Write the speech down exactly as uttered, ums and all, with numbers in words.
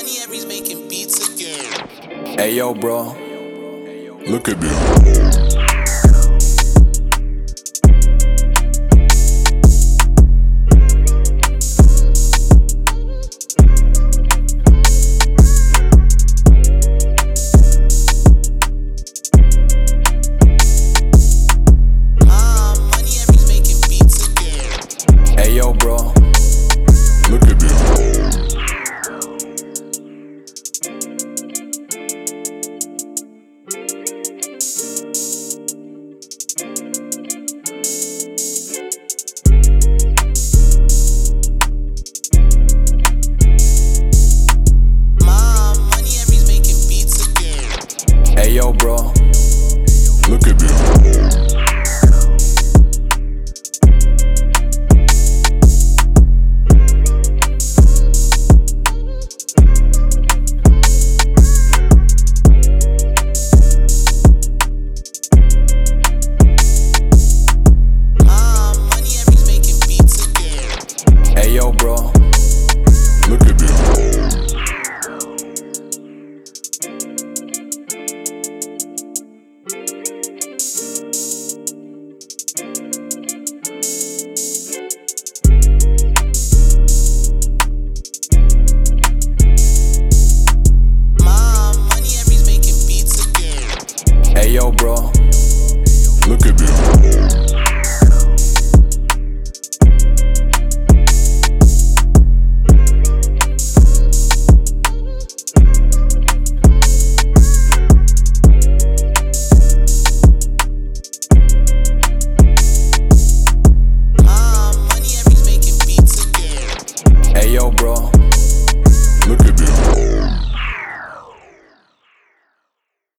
money, Aries making beats again. Hey yo, bro, look at me. Ah, money, Aries making beats again. Hey yo, bro, look at me. Ah, money, Aries making beats again. Hey yo, bro, look at me. Ah, money, Aries making beats again. Hey yo, bro, look at me. Ah, money, Aries making beats again. Hey yo, bro, look at me. Ah, money, Aries making beats again. Hey yo, bro, look at me.